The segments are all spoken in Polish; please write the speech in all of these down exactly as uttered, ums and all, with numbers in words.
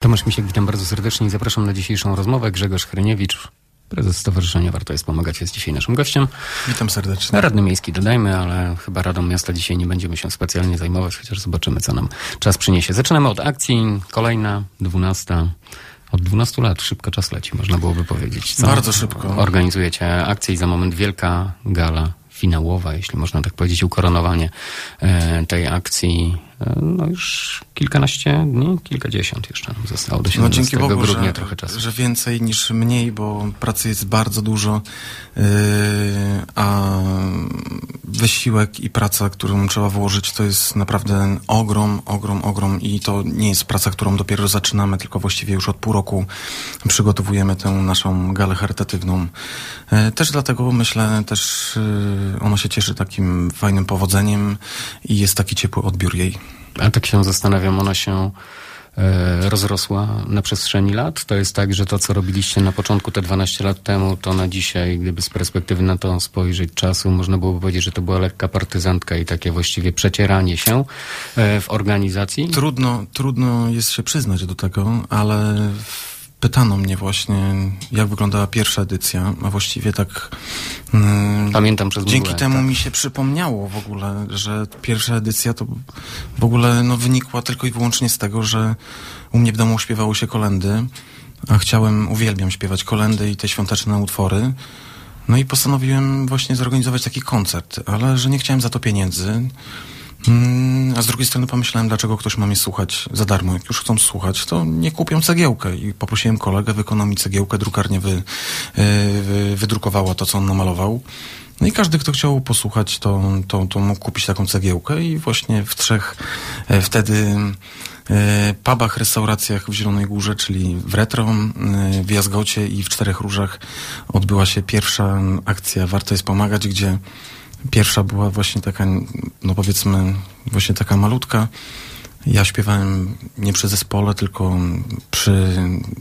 Tomasz Misiek, witam bardzo serdecznie i zapraszam na dzisiejszą rozmowę. Grzegorz Hryniewicz, prezes Stowarzyszenia Warto jest Pomagać, jest dzisiaj naszym gościem. Witam serdecznie. Radny miejski dodajmy, ale chyba Radą Miasta dzisiaj nie będziemy się specjalnie zajmować, chociaż zobaczymy, co nam czas przyniesie. Zaczynamy od akcji, kolejna, dwunasta. Od dwunastu lat szybko czas leci, można byłoby powiedzieć. Co? Bardzo szybko. Organizujecie akcję i za moment wielka gala finałowa, jeśli można tak powiedzieć, ukoronowanie e, tej akcji. E, no już kilkanaście dni, kilkadziesiąt jeszcze nam zostało do siedemnastego no, dzięki Bogu, grudnia że, trochę czasu. że więcej niż mniej, bo pracy jest bardzo dużo, yy, a wysiłek i praca, którą trzeba włożyć, to jest naprawdę ogrom, ogrom, ogrom i to nie jest praca, którą dopiero zaczynamy, tylko właściwie już od pół roku przygotowujemy tę naszą galę charytatywną. Yy, też dlatego myślę, też yy, ona się cieszy takim fajnym powodzeniem i jest taki ciepły odbiór jej. A tak się zastanawiam, ona się e, rozrosła na przestrzeni lat? To jest tak, że to, co robiliście na początku te dwanaście lat temu, to na dzisiaj, gdyby z perspektywy na to spojrzeć czasu, można byłoby powiedzieć, że to była lekka partyzantka i takie właściwie przecieranie się e, w organizacji? Trudno, trudno jest się przyznać do tego, ale pytano mnie właśnie, jak wyglądała pierwsza edycja, a właściwie tak... Yy, Pamiętam przez Dzięki mgłę, temu tak. mi się przypomniało w ogóle, że pierwsza edycja to w ogóle no, wynikła tylko i wyłącznie z tego, że u mnie w domu śpiewało się kolędy, a chciałem, uwielbiam śpiewać kolędy i te świąteczne utwory. No i postanowiłem właśnie zorganizować taki koncert, ale że nie chciałem za to pieniędzy. A z drugiej strony pomyślałem, dlaczego ktoś ma mnie słuchać za darmo. Jak już chcą słuchać, to nie kupią cegiełkę. I poprosiłem kolegę, wykonał mi cegiełkę, drukarnia wy, wy, wydrukowała to, co on namalował. No i każdy, kto chciał posłuchać, to, to, to mógł kupić taką cegiełkę i właśnie w trzech e, wtedy e, pubach, restauracjach w Zielonej Górze, czyli w Retro, e, w Jazgocie i w Czterech Różach odbyła się pierwsza akcja Warto jest Pomagać, gdzie pierwsza była właśnie taka, no powiedzmy, właśnie taka malutka. Ja śpiewałem nie przy zespole, tylko przy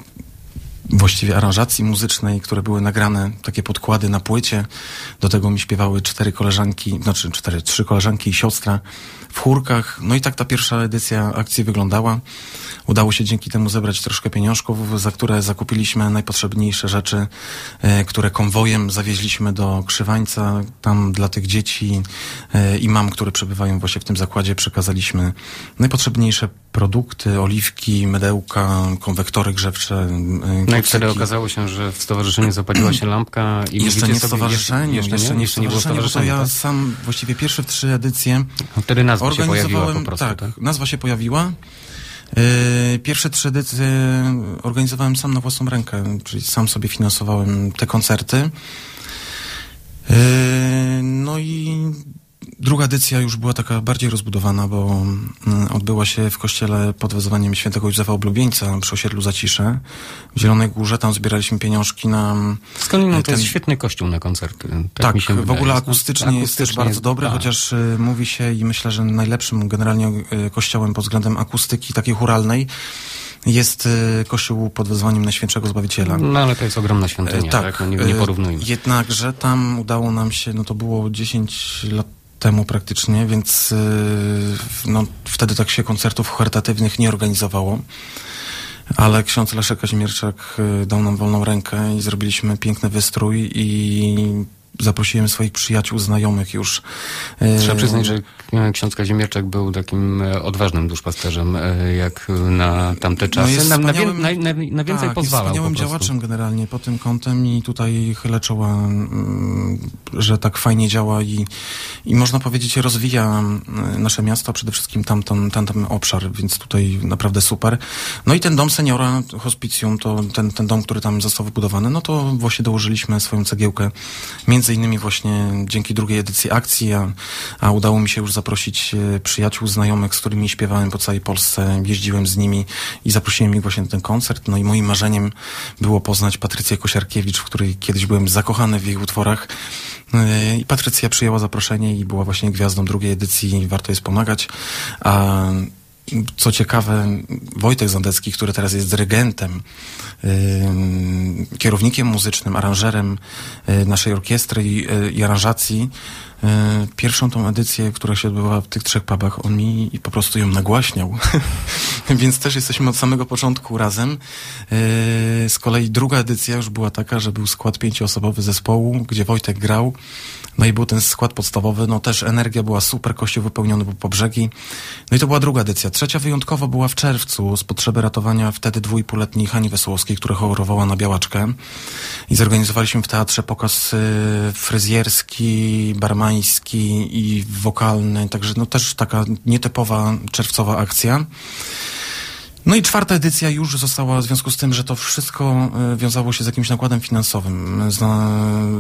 właściwie aranżacji muzycznej, które były nagrane, takie podkłady na płycie. Do tego mi śpiewały cztery koleżanki, znaczy cztery, trzy koleżanki i siostra w chórkach. No i tak ta pierwsza edycja akcji wyglądała. Udało się dzięki temu zebrać troszkę pieniążków, za które zakupiliśmy najpotrzebniejsze rzeczy, e, które konwojem zawieźliśmy do Krzywańca. Tam dla tych dzieci e, i mam, które przebywają właśnie w tym zakładzie, przekazaliśmy najpotrzebniejsze produkty, oliwki, mydełka, konwektory grzewcze. E, no i wtedy okazało się, że w stowarzyszeniu zapaliła się lampka i jeszcze nie sobie, stowarzyszenie, jeszcze, jeszcze, nie, jeszcze nie było stowarzyszenie, bo to ja tak? sam właściwie pierwsze trzy edycje wtedy nazwa się pojawiła po prostu. Tak, tak? nazwa się pojawiła. Yy, pierwsze trzy edycje organizowałem sam na własną rękę, czyli sam sobie finansowałem te koncerty. Yy, no i druga edycja już była taka bardziej rozbudowana, bo y, odbyła się w kościele pod wezwaniem świętego Józefa Oblubieńca przy osiedlu Zacisze w Zielonej Górze. Tam zbieraliśmy pieniążki na... Skądinąd to ten... jest świetny kościół na koncerty. Tak, tak mi się w wydaje. ogóle akustycznie, akustycznie jest też bardzo dobry, tak. Chociaż y, mówi się i myślę, że najlepszym generalnie y, kościołem pod względem akustyki takiej chóralnej jest y, kościół pod wezwaniem Najświętszego Zbawiciela. No ale to jest ogromna świątynia, y, tak, tak? No, nie, nie porównujmy. Y, jednakże tam udało nam się, no to było dziesięć lat temu praktycznie, więc no, wtedy tak się koncertów charytatywnych nie organizowało. Ale ksiądz Leszek Kazimierczak dał nam wolną rękę i zrobiliśmy piękny wystrój i zaprosiłem swoich przyjaciół, znajomych już. Trzeba przyznać, że ksiądz Kazimierczak był takim odważnym duszpasterzem, jak na tamte czasy. No na, na, na, na, na więcej tak, pozwalał. Jest wspaniałym działaczem generalnie pod tym kątem i tutaj chylę czoła, że tak fajnie działa i, i można powiedzieć rozwija nasze miasto, przede wszystkim tamten, tamten obszar, więc tutaj naprawdę super. No i ten dom seniora, hospicjum, to ten, ten dom, który tam został wybudowany, no to właśnie dołożyliśmy swoją cegiełkę. Między innymi właśnie dzięki drugiej edycji akcji, a, a udało mi się już zaprosić przyjaciół, znajomych, z którymi śpiewałem po całej Polsce, jeździłem z nimi i zaprosiłem ich właśnie na ten koncert. No i moim marzeniem było poznać Patrycję Kosiarkiewicz, w której kiedyś byłem zakochany w jej utworach. I Patrycja przyjęła zaproszenie i była właśnie gwiazdą drugiej edycji Warto jest Pomagać. A co ciekawe, Wojtek Zandecki, który teraz jest dyrygentem, yy, kierownikiem muzycznym, aranżerem yy, naszej orkiestry i, yy, i aranżacji, Pierwszą tą edycję, która się odbywała w tych trzech pubach, on mi po prostu ją nagłaśniał. Więc też jesteśmy od samego początku razem. Z kolei druga edycja już była taka, że był skład pięcioosobowy zespołu, gdzie Wojtek grał. No i był ten skład podstawowy, no też energia była super, kościół wypełniony po, po brzegi. No i to była druga edycja. Trzecia wyjątkowo była w czerwcu z potrzeby ratowania wtedy dwuipółletniej Hani Wesołowskiej, która chorowała na białaczkę. I zorganizowaliśmy w teatrze pokaz y, fryzjerski, barmański i wokalny, także no też taka nietypowa czerwcowa akcja. No i czwarta edycja już została w związku z tym, że to wszystko y, wiązało się z jakimś nakładem finansowym. Zna,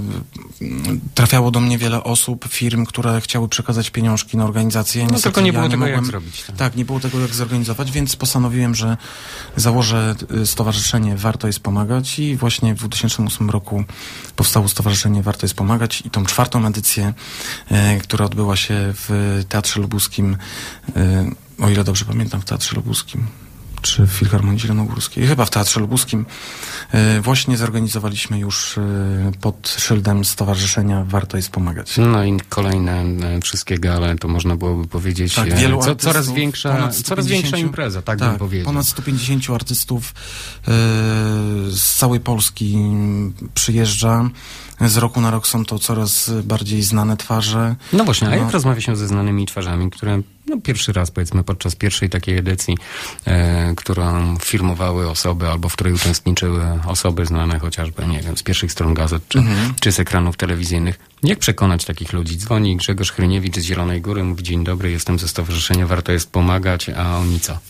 y, trafiało do mnie wiele osób, firm, które chciały przekazać pieniążki na organizację. No Niestety tylko nie było ja tego nie mogłem, jak zrobić. Tak. tak, nie było tego jak zorganizować, więc postanowiłem, że założę stowarzyszenie Warto jest pomagać i właśnie w dwa tysiące ósmym roku powstało stowarzyszenie Warto jest pomagać i tą czwartą edycję, y, która odbyła się w Teatrze Lubuskim, y, o ile dobrze pamiętam, w Teatrze Lubuskim. Czy w Filharmonii Zielonogórskiej, chyba w Teatrze Lubuskim, yy, właśnie zorganizowaliśmy już yy, pod szyldem stowarzyszenia Warto jest pomagać. No i kolejne yy, wszystkie gale, to można byłoby powiedzieć, tak, yy, wielu co, artystów, coraz większa, coraz większa impreza, tak, tak bym powiedział. Ponad sto pięćdziesięciu artystów yy, z całej Polski przyjeżdża. Z roku na rok są to coraz bardziej znane twarze. No właśnie, a no. jak rozmawia się ze znanymi twarzami, które no, pierwszy raz, powiedzmy, podczas pierwszej takiej edycji, e, którą filmowały osoby, albo w której uczestniczyły osoby znane chociażby, nie wiem, z pierwszych stron gazet, czy, mhm. czy z ekranów telewizyjnych. Jak przekonać takich ludzi? Dzwoni Grzegorz Hryniewicz z Zielonej Góry, mówi: dzień dobry, jestem ze stowarzyszenia Warto jest pomagać, a oni co?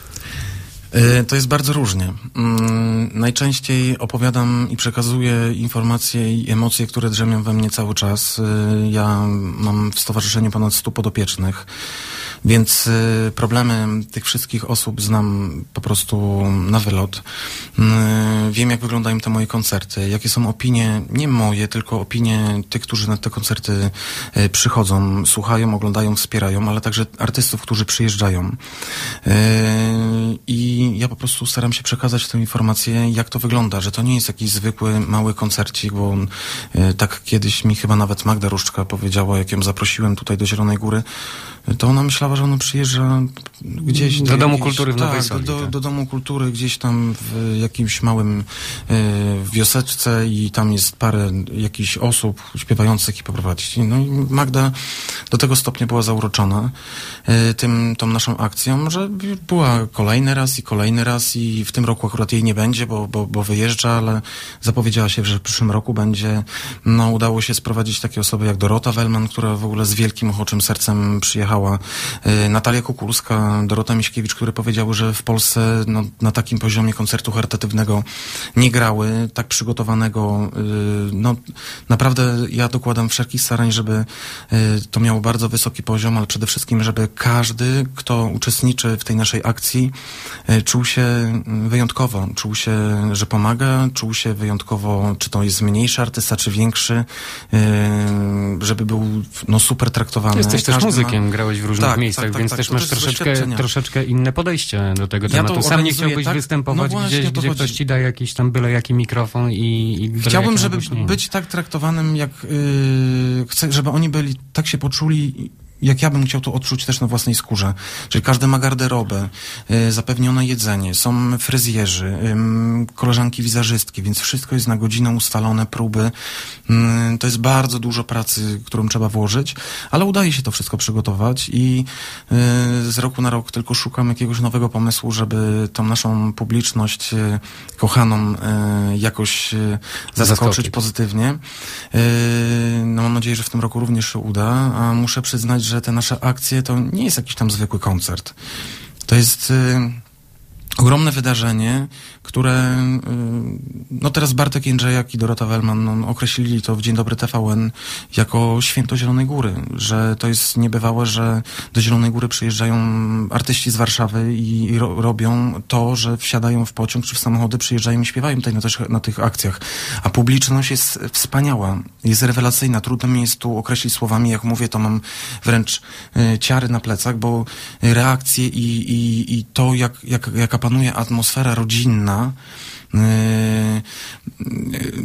To jest bardzo różnie. Najczęściej opowiadam i przekazuję informacje i emocje, które drzemią we mnie cały czas. Ja mam w stowarzyszeniu ponad stu podopiecznych, więc problemy tych wszystkich osób znam po prostu na wylot. Wiem, jak wyglądają te moje koncerty, jakie są opinie, nie moje, tylko opinie tych, którzy na te koncerty przychodzą, słuchają, oglądają, wspierają, ale także artystów, którzy przyjeżdżają. I ja po prostu staram się przekazać tę informację, jak to wygląda, że to nie jest jakiś zwykły, mały koncercik, bo on, tak kiedyś mi chyba nawet Magda Różczka powiedziała, jak ją zaprosiłem tutaj do Zielonej Góry, to ona myślała, że ona przyjeżdża gdzieś... Do, do Domu Kultury w Nowej tak, Soli. Do, do, tak. do Domu Kultury gdzieś tam w jakimś małym y, wioseczce i tam jest parę jakichś osób śpiewających i poprowadzić. No i Magda do tego stopnia była zauroczona y, tym, tą naszą akcją, że była kolejny raz i kolejny raz i w tym roku akurat jej nie będzie, bo, bo, bo wyjeżdża, ale zapowiedziała się, że w przyszłym roku będzie. No, udało się sprowadzić takie osoby jak Dorota Wellman, która w ogóle z wielkim ochoczym sercem przyjechała. Natalia Kukulska, Dorota Miśkiewicz, które powiedziały, że w Polsce no, na takim poziomie koncertu charytatywnego nie grały, tak przygotowanego. No, naprawdę ja dokładam wszelkich starań, żeby to miało bardzo wysoki poziom, ale przede wszystkim, żeby każdy, kto uczestniczy w tej naszej akcji, czuł się wyjątkowo, czuł się, że pomaga, czuł się wyjątkowo, czy to jest mniejszy artysta, czy większy, żeby był no, super traktowany. Jesteś też każdy muzykiem, ma... grałeś w różnych tak, miejscach, tak, tak, więc tak, też masz też troszeczkę, troszeczkę inne podejście do tego ja tematu. Sam nie chciałbyś tak? występować no gdzieś, gdzie ktoś ci da jakiś tam byle jaki mikrofon i, i chciałbym, żeby być tak traktowanym, jak yy, chcę, żeby oni byli, tak się poczuli, jak ja bym chciał to odczuć też na własnej skórze. Czyli każdy ma garderobę, y, zapewnione jedzenie, są fryzjerzy, y, koleżanki wizerzystki, więc wszystko jest na godzinę ustalone, próby. Y, to jest bardzo dużo pracy, którą trzeba włożyć, ale udaje się to wszystko przygotować i y, z roku na rok tylko szukam jakiegoś nowego pomysłu, żeby tą naszą publiczność y, kochaną y, jakoś y, zaskoczyć Zaskoczyć. pozytywnie. Y, no mam nadzieję, że w tym roku również się uda, a muszę przyznać, że te nasze akcje to nie jest jakiś tam zwykły koncert. To jest y, ogromne wydarzenie, które y, no teraz Bartek Jędrzejak i Dorota Wellman no, określili to w Dzień Dobry T V N jako święto Zielonej Góry, że to jest niebywałe, że do Zielonej Góry przyjeżdżają artyści z Warszawy i ro, robią to, że wsiadają w pociąg czy w samochody, przyjeżdżają i śpiewają tutaj na, też, na tych akcjach. A publiczność jest wspaniała, jest rewelacyjna. Trudno mi jest tu określić słowami, jak mówię, to mam wręcz y, ciary na plecach, bo reakcje i, i, i to, jak, jak, jaka panuje atmosfera rodzinna, Yy,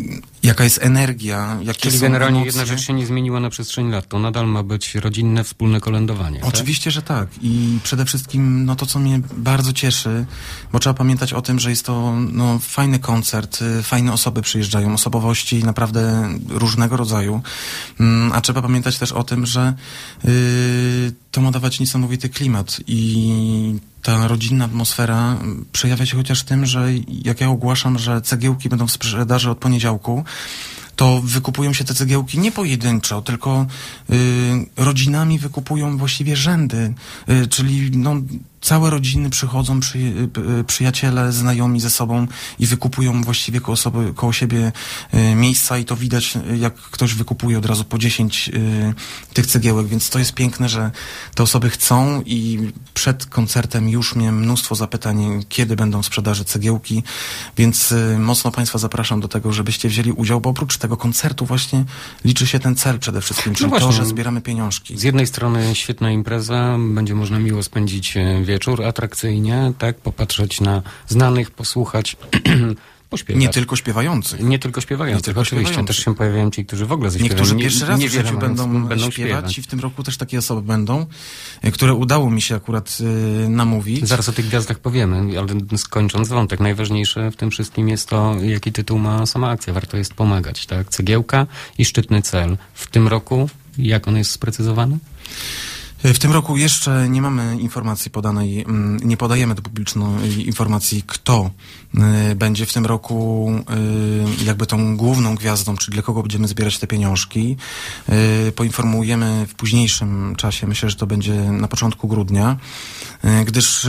jaka jest energia, jakie Czyli są generalnie emocje. jedna rzecz się nie zmieniła na przestrzeni lat. To nadal ma być rodzinne, wspólne kolędowanie. Oczywiście, tak? że tak. I przede wszystkim no to, co mnie bardzo cieszy, bo trzeba pamiętać o tym, że jest to no, fajny koncert, fajne osoby przyjeżdżają, osobowości naprawdę różnego rodzaju, a trzeba pamiętać też o tym, że yy, to ma dawać niesamowity klimat i ta rodzinna atmosfera przejawia się chociaż tym, że jak ja ogłaszam, że cegiełki będą w sprzedaży od poniedziałku, to wykupują się te cegiełki nie pojedynczo, tylko y, rodzinami wykupują właściwie rzędy, y, czyli no, całe rodziny przychodzą, przy, y, przyjaciele, znajomi ze sobą i wykupują właściwie koło, sobie, koło siebie y, miejsca i to widać, y, jak ktoś wykupuje od razu po dziesięć y, tych cegiełek, więc to jest piękne, że te osoby chcą i przed koncertem już miałem mnóstwo zapytań, kiedy będą w sprzedaży cegiełki, więc y, mocno Państwa zapraszam do tego, żebyście wzięli udział, bo oprócz tego koncertu właśnie liczy się ten cel przede wszystkim, czyli no to, że zbieramy pieniążki. Z jednej strony świetna impreza, będzie można miło spędzić wieczór, atrakcyjnie, tak, popatrzeć na znanych, posłuchać, pośpiewać. Nie tylko śpiewających. Nie tylko śpiewających, nie tylko oczywiście. Śpiewających. Też się pojawiają ci, którzy w ogóle ze śpiewem Niektórzy pierwszy raz nie, w życiu będą, będą śpiewać, śpiewać i w tym roku też takie osoby będą, które udało mi się akurat y, namówić. Zaraz o tych gwiazdach powiemy, ale skończąc wątek, najważniejsze w tym wszystkim jest to, jaki tytuł ma sama akcja. Warto jest pomagać, tak? Cegiełka i szczytny cel. W tym roku, jak on jest sprecyzowany? W tym roku jeszcze nie mamy informacji podanej, nie podajemy do publicznej informacji, kto będzie w tym roku jakby tą główną gwiazdą, czyli dla kogo będziemy zbierać te pieniążki. Poinformujemy w późniejszym czasie, myślę, że to będzie na początku grudnia, gdyż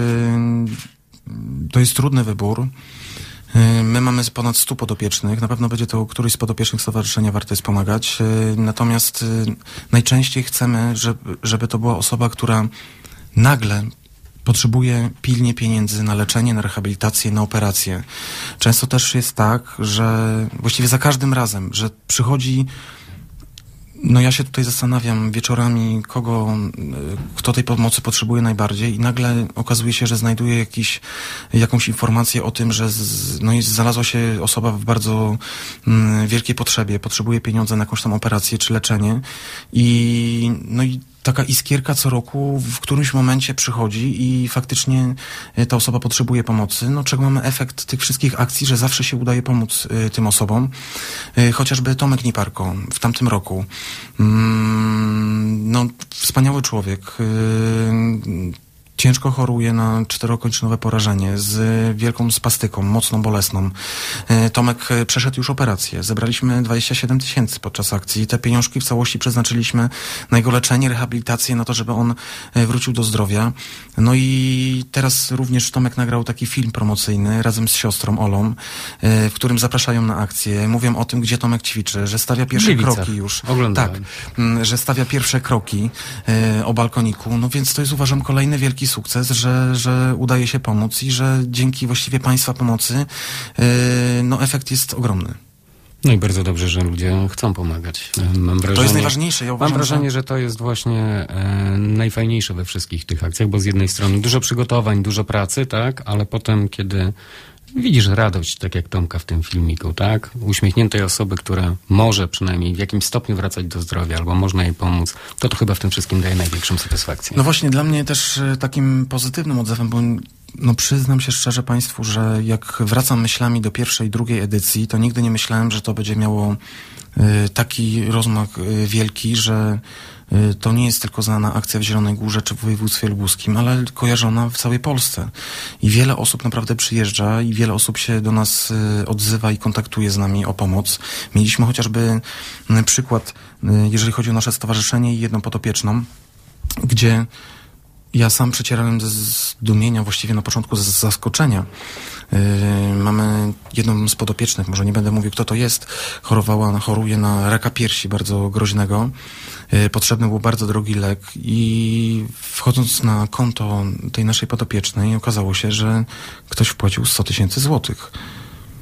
to jest trudny wybór. My mamy ponad stu podopiecznych. Na pewno będzie to któryś z podopiecznych stowarzyszenia Warto jest pomagać. Natomiast najczęściej chcemy, żeby, żeby to była osoba, która nagle potrzebuje pilnie pieniędzy na leczenie, na rehabilitację, na operację. Często też jest tak, że właściwie za każdym razem, że przychodzi... No ja się tutaj zastanawiam wieczorami, kogo, kto tej pomocy potrzebuje najbardziej i nagle okazuje się, że znajduje jakiś, jakąś informację o tym, że z, no i znalazła się osoba w bardzo mm, wielkiej potrzebie, potrzebuje pieniądze na jakąś tam operację czy leczenie i no i taka iskierka co roku w którymś momencie przychodzi i faktycznie ta osoba potrzebuje pomocy. No czego mamy efekt tych wszystkich akcji, że zawsze się udaje pomóc y, tym osobom. Y, chociażby Tomek Niparko w tamtym roku. Mm, no wspaniały człowiek. Y, Ciężko choruje na czterokończynowe porażenie z wielką spastyką, mocną, bolesną. Tomek przeszedł już operację. Zebraliśmy dwadzieścia siedem tysięcy podczas akcji. Te pieniążki w całości przeznaczyliśmy na jego leczenie, rehabilitację, na to, żeby on wrócił do zdrowia. No i teraz również Tomek nagrał taki film promocyjny razem z siostrą Olą, w którym zapraszają na akcję. Mówią o tym, gdzie Tomek ćwiczy, że stawia pierwsze Gliwicach. kroki już. Oglądałem. Tak, że stawia pierwsze kroki o balkoniku. No więc to jest, uważam, kolejny wielki sukces, że, że udaje się pomóc i że dzięki właściwie Państwa pomocy yy, no efekt jest ogromny. No i bardzo dobrze, że ludzie chcą pomagać. Mam wrażenie, to jest najważniejsze. Ja uważam, mam wrażenie, że... że to jest właśnie e, najfajniejsze we wszystkich tych akcjach, bo z jednej strony dużo przygotowań, dużo pracy, tak, ale potem, kiedy widzisz radość, tak jak Tomka w tym filmiku, tak? Uśmiechniętej osoby, która może przynajmniej w jakimś stopniu wracać do zdrowia, albo można jej pomóc, to to chyba w tym wszystkim daje największą satysfakcję. No właśnie, dla mnie też takim pozytywnym odzewem, bo no przyznam się szczerze Państwu, że jak wracam myślami do pierwszej, drugiej edycji, to nigdy nie myślałem, że to będzie miało y, taki rozmach y, wielki, że to nie jest tylko znana akcja w Zielonej Górze czy w województwie lubuskim, ale kojarzona w całej Polsce. I wiele osób naprawdę przyjeżdża i wiele osób się do nas odzywa i kontaktuje z nami o pomoc. Mieliśmy chociażby przykład, jeżeli chodzi o nasze stowarzyszenie i jedną podopieczną, gdzie ja sam przecierałem ze zdumienia, właściwie na początku z zaskoczenia. Yy, mamy jedną z podopiecznych, może nie będę mówił, kto to jest, chorowała, choruje na raka piersi bardzo groźnego. Yy, potrzebny był bardzo drogi lek i wchodząc na konto tej naszej podopiecznej okazało się, że ktoś wpłacił sto tysięcy złotych.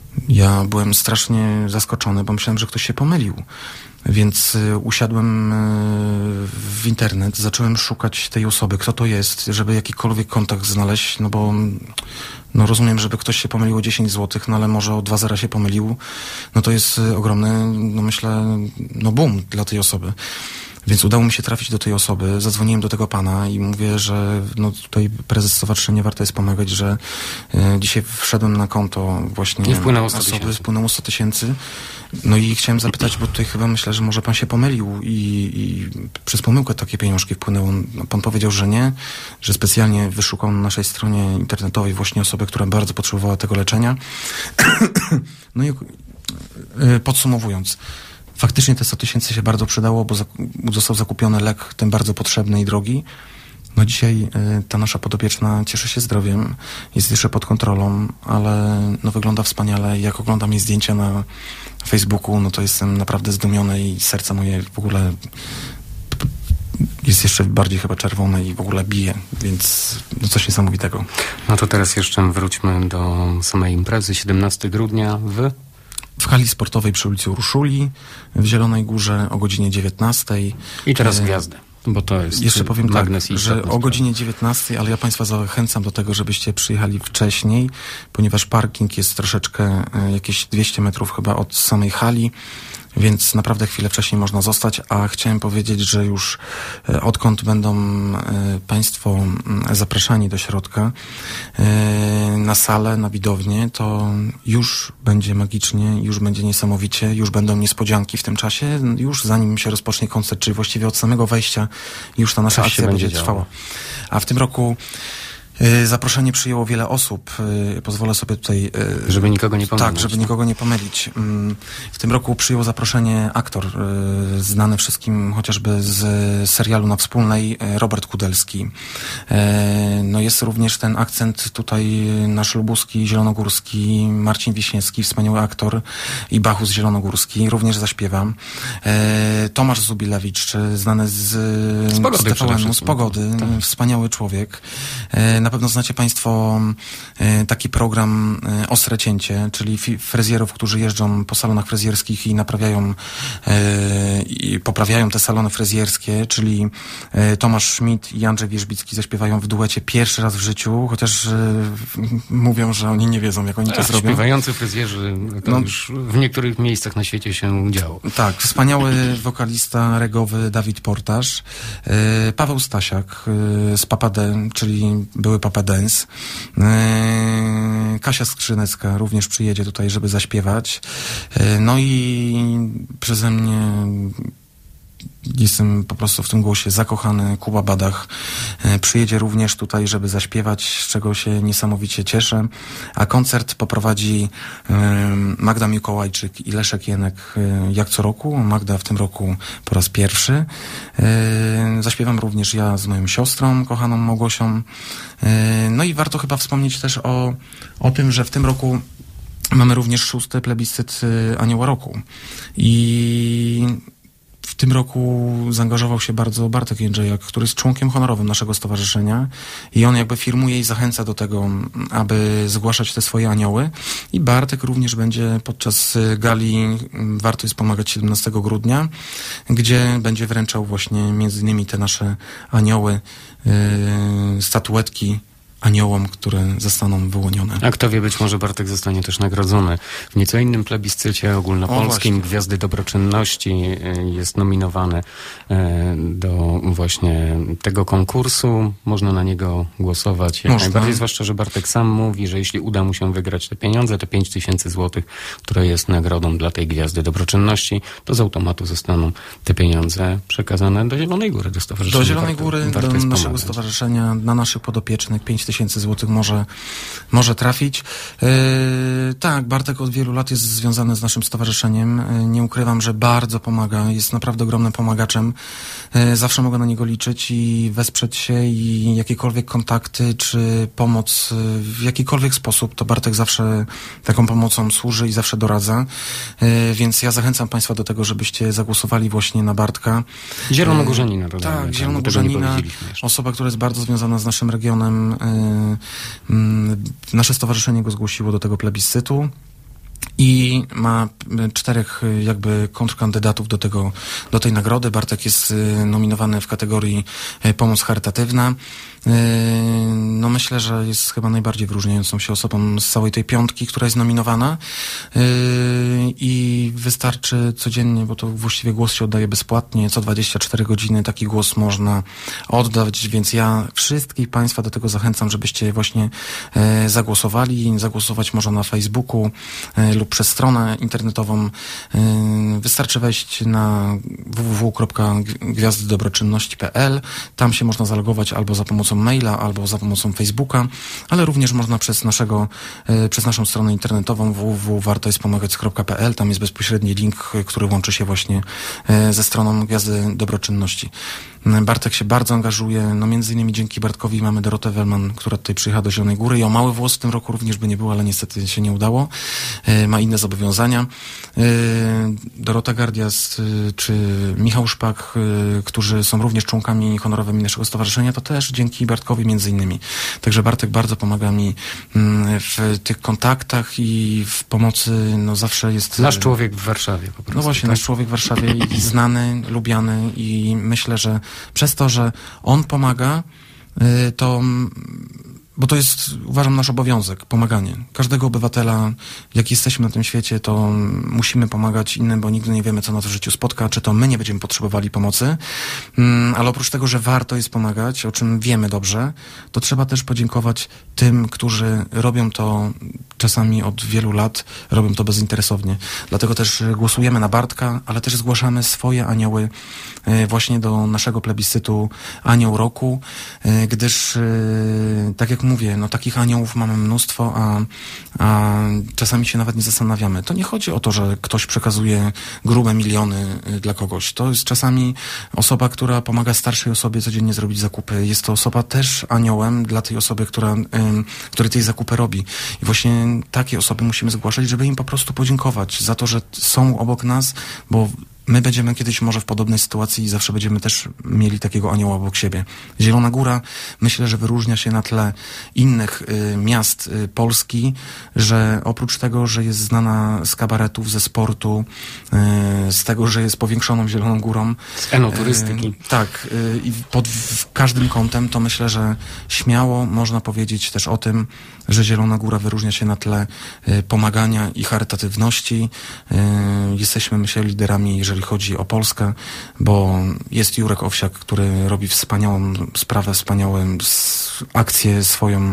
Ja byłem strasznie zaskoczony, bo myślałem, że ktoś się pomylił. Więc y, usiadłem y, w internet, zacząłem szukać tej osoby, kto to jest, żeby jakikolwiek kontakt znaleźć, no bo no rozumiem, żeby ktoś się pomylił o dziesięć złotych, no ale może o dwa zera się pomylił, no to jest y, ogromny, no myślę, no boom dla tej osoby. Więc udało mi się trafić do tej osoby, zadzwoniłem do tego pana i mówię, że no tutaj prezes stowarzyszenia Warto jest pomagać, że y, dzisiaj wszedłem na konto właśnie I wpłynęło sto osoby, tysięcy. wpłynęło sto tysięcy. No i chciałem zapytać, bo tutaj chyba myślę, że może pan się pomylił i, i przez pomyłkę takie pieniążki wpłynęło. No, pan powiedział, że nie, że specjalnie wyszukał na naszej stronie internetowej właśnie osobę, która bardzo potrzebowała tego leczenia. No i y, podsumowując, faktycznie te sto tysięcy się bardzo przydało, bo zaku- został zakupiony lek, ten bardzo potrzebny i drogi. No dzisiaj y, ta nasza podopieczna cieszy się zdrowiem, jest jeszcze pod kontrolą, ale no wygląda wspaniale. Jak oglądam jej zdjęcia na Facebooku, no to jestem naprawdę zdumiony i serce moje w ogóle jest jeszcze bardziej chyba czerwone i w ogóle bije, więc no coś niesamowitego. No to teraz jeszcze wróćmy do samej imprezy. siedemnastego grudnia w... W hali sportowej przy ulicy Urszuli w Zielonej Górze o godzinie dziewiętnastej. I teraz E, gwiazdy, bo to jest Jeszcze powiem magnes tak, i że istotna o godzinie dziewiętnastej, ale ja Państwa zachęcam do tego, żebyście przyjechali wcześniej, ponieważ parking jest troszeczkę, e, jakieś dwieście metrów chyba od samej hali, więc naprawdę chwilę wcześniej można zostać, a chciałem powiedzieć, że już e, odkąd będą e, Państwo m, zapraszani do środka e, na salę, na widownię, to już będzie magicznie, już będzie niesamowicie, już będą niespodzianki w tym czasie, już zanim się rozpocznie koncert, czyli właściwie od samego wejścia już ta nasza Coś się akcja będzie będzie działo. trwała. A w tym roku y, zaproszenie przyjęło wiele osób. Y, pozwolę sobie tutaj... y, Żeby nikogo nie pomylić. Tak, żeby nikogo nie pomylić. Mm, W tym roku przyjął zaproszenie aktor y, znany wszystkim chociażby z serialu Na Wspólnej, y, Robert Kudelski. Y, No jest również ten akcent tutaj y, nasz lubuski, zielonogórski, Marcin Wiśniewski, wspaniały aktor i Bachus zielonogórski, również zaśpiewam. Y, Tomasz Zubilewicz, y, znany z, Z Pogody z przede T V N-u, z wszystkim. Pogody, Tak. wspaniały człowiek. Y, Na pewno znacie Państwo y, taki program y, Ostre Cięcie, czyli fi- fryzjerów, którzy jeżdżą po salonach fryzjerskich i naprawiają y, i poprawiają te salony fryzjerskie, czyli y, Tomasz Schmidt i Andrzej Wierzbicki zaśpiewają w duecie pierwszy raz w życiu, chociaż y, mówią, że oni nie wiedzą, jak oni to Ach, zrobią. śpiewający fryzjerzy, to No. już w niektórych miejscach na świecie się działo. Tak, wspaniały wokalista regowy Dawid Portaż, y, Paweł Stasiak y, z Papa D, czyli były Papa Dance, y, Kasia Skrzynecka również przyjedzie tutaj, żeby zaśpiewać. Y, no i przeze mnie jestem po prostu w tym głosie zakochany. Kuba Badach e, przyjedzie również tutaj, żeby zaśpiewać, z czego się niesamowicie cieszę. A koncert poprowadzi e, Magda Mikołajczyk i Leszek Jenek e, jak co roku. Magda w tym roku po raz pierwszy. E, zaśpiewam również ja z moją siostrą, kochaną Małgosią. E, no i warto chyba wspomnieć też o, o tym, że w tym roku mamy również szósty plebiscyt e, Anioła Roku. I w tym roku zaangażował się bardzo Bartek Jędrzejak, który jest członkiem honorowym naszego stowarzyszenia i on jakby firmuje i zachęca do tego, aby zgłaszać te swoje anioły. I Bartek również będzie podczas gali Warto jest pomagać siedemnastego grudnia, gdzie będzie wręczał właśnie między innymi te nasze anioły, yy, statuetki aniołom, które zostaną wyłonione. A kto wie, być może Bartek zostanie też nagrodzony w nieco innym plebiscycie ogólnopolskim. O, Gwiazdy Dobroczynności y, jest nominowany y, do właśnie tego konkursu. Można na niego głosować jak Można. najbardziej, zwłaszcza, że Bartek sam mówi, że jeśli uda mu się wygrać te pieniądze, te pięć tysięcy złotych, które jest nagrodą dla tej Gwiazdy Dobroczynności, to z automatu zostaną te pieniądze przekazane do Zielonej Góry, do Stowarzyszenia Do Zielonej Warto- Góry, Warto do jest naszego pomagać. stowarzyszenia, na naszych podopiecznych pięć tysięcy złotych może, może trafić. Yy, tak, Bartek od wielu lat jest związany z naszym stowarzyszeniem. Yy, nie ukrywam, że bardzo pomaga. Jest naprawdę ogromnym pomagaczem. Yy, zawsze mogę na niego liczyć i wesprzeć się i jakiekolwiek kontakty czy pomoc yy, w jakikolwiek sposób, to Bartek zawsze taką pomocą służy i zawsze doradza. Yy, więc ja zachęcam Państwa do tego, żebyście zagłosowali właśnie na Bartka. Zielonogórzanina dodajmy, Tak, bo tego nie Zielonogórzanina, powiedzieliśmy jeszcze. osoba, która jest bardzo związana z naszym regionem. Yy, yy, nasze stowarzyszenie go zgłosiło do tego plebiscytu. i ma czterech jakby kontrkandydatów do tego, do tej nagrody. Bartek jest nominowany w kategorii pomoc charytatywna. No myślę, że jest chyba najbardziej wyróżniającą się osobą z całej tej piątki, która jest nominowana i wystarczy codziennie, bo to właściwie głos się oddaje bezpłatnie, co dwadzieścia cztery godziny taki głos można oddać, więc ja wszystkich Państwa do tego zachęcam, żebyście właśnie zagłosowali. Zagłosować można na Facebooku lub przez stronę internetową. Wystarczy wejść na w w w kropka gwiazdy dobroczynności kropka p l. Tam się można zalogować albo za pomocą maila, albo za pomocą Facebooka, ale również można przez naszego, przez naszą stronę internetową w w w kropka warto jest pomagać kropka p l. Tam jest bezpośredni link, który łączy się właśnie ze stroną Gwiazdy Dobroczynności. Bartek się bardzo angażuje, no między innymi dzięki Bartkowi mamy Dorotę Wellman, która tutaj przyjechała do Zielonej Góry i o Mały Włos w tym roku również by nie było, ale niestety się nie udało. Ma inne zobowiązania. Dorota Gardias czy Michał Szpak, którzy są również członkami honorowymi naszego stowarzyszenia, to też dzięki Bartkowi między innymi. Także Bartek bardzo pomaga mi w tych kontaktach i w pomocy, no zawsze jest... Nasz człowiek w Warszawie po prostu. No właśnie, tak? Nasz człowiek w Warszawie i znany, lubiany i myślę, że przez to, że on pomaga, to... Bo to jest, uważam, nasz obowiązek, pomaganie. Każdego obywatela, jak jesteśmy na tym świecie, to musimy pomagać innym, bo nigdy nie wiemy, co nas w życiu spotka, czy to my nie będziemy potrzebowali pomocy. Ale oprócz tego, że warto jest pomagać, o czym wiemy dobrze, to trzeba też podziękować tym, którzy robią to czasami od wielu lat, robią to bezinteresownie. Dlatego też głosujemy na Bartka, ale też zgłaszamy swoje anioły właśnie do naszego plebiscytu Anioł Roku, gdyż, tak jak mówię, no takich aniołów mamy mnóstwo, a, a czasami się nawet nie zastanawiamy. To nie chodzi o to, że ktoś przekazuje grube miliony dla kogoś. To jest czasami osoba, która pomaga starszej osobie codziennie zrobić zakupy. Jest to osoba też aniołem dla tej osoby, która, której tej zakupy robi. I właśnie takie osoby musimy zgłaszać, żeby im po prostu podziękować za to, że są obok nas, bo my będziemy kiedyś może w podobnej sytuacji i zawsze będziemy też mieli takiego anioła obok siebie. Zielona Góra myślę, że wyróżnia się na tle innych y, miast y, Polski, że oprócz tego, że jest znana z kabaretów, ze sportu, y, z tego, że jest powiększoną Zieloną Górą. Z enoturystyki. Y, tak. Y, I pod w każdym kątem to myślę, że śmiało można powiedzieć też o tym, że Zielona Góra wyróżnia się na tle y, pomagania i charytatywności. Y, jesteśmy, myślę, liderami, jeżeli chodzi o Polskę, bo jest Jurek Owsiak, który robi wspaniałą sprawę, wspaniałą akcję swoją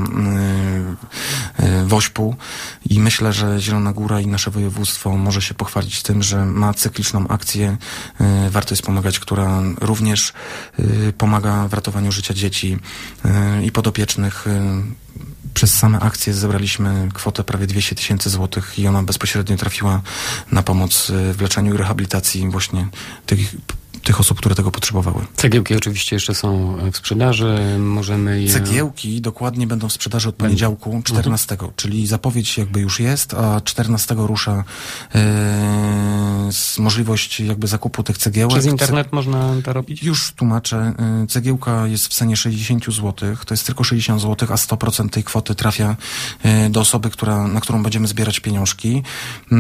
y, y, Wośpu i myślę, że Zielona Góra i nasze województwo może się pochwalić tym, że ma cykliczną akcję y, Warto jest pomagać, która również y, pomaga w ratowaniu życia dzieci y, i podopiecznych. Y, Przez same akcje zebraliśmy kwotę prawie dwieście tysięcy złotych i ona bezpośrednio trafiła na pomoc w leczeniu i rehabilitacji właśnie tych, tych osób, które tego potrzebowały. Cegiełki oczywiście jeszcze są w sprzedaży, możemy je... Cegiełki dokładnie będą w sprzedaży od poniedziałku czternastego, mhm. czyli zapowiedź jakby już jest, a czternastego rusza yy, możliwość jakby zakupu tych cegiełek. Przez internet Ce... można to robić? Już tłumaczę. Yy, cegiełka jest w cenie sześćdziesiąt złotych, to jest tylko sześćdziesiąt złotych, a sto procent tej kwoty trafia yy, do osoby, która, na którą będziemy zbierać pieniążki. Yy,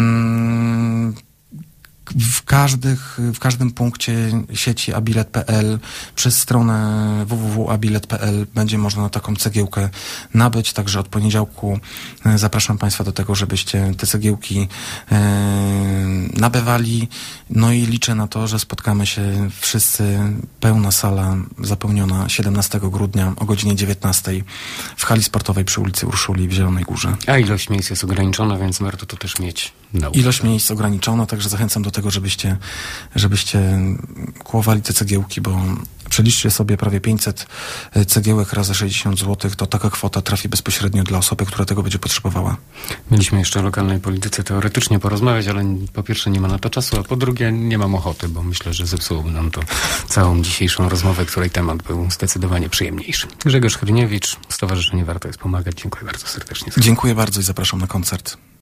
W, każdych, w każdym punkcie sieci abilet kropka p l przez stronę w w w kropka abilet kropka p l będzie można taką cegiełkę nabyć, także od poniedziałku zapraszam Państwa do tego, żebyście te cegiełki e, nabywali, no i liczę na to, że spotkamy się wszyscy, pełna sala zapełniona siedemnastego grudnia o godzinie dziewiętnastej w hali sportowej przy ulicy Urszuli w Zielonej Górze. A ilość miejsc jest ograniczona, więc warto to też mieć na uwadze. Ilość miejsc ograniczona, także zachęcam do tego, żebyście, żebyście kłowali te cegiełki, bo przeliczcie sobie prawie pięćset cegiełek razy sześćdziesiąt złotych, to taka kwota trafi bezpośrednio dla osoby, która tego będzie potrzebowała. Mieliśmy jeszcze o lokalnej polityce teoretycznie porozmawiać, ale po pierwsze nie ma na to czasu, a po drugie nie mam ochoty, bo myślę, że zepsułoby nam to całą dzisiejszą rozmowę, której temat był zdecydowanie przyjemniejszy. Grzegorz Hryniewicz, Stowarzyszenie Warto jest pomagać. Dziękuję bardzo serdecznie. Dziękuję bardzo i zapraszam na koncert.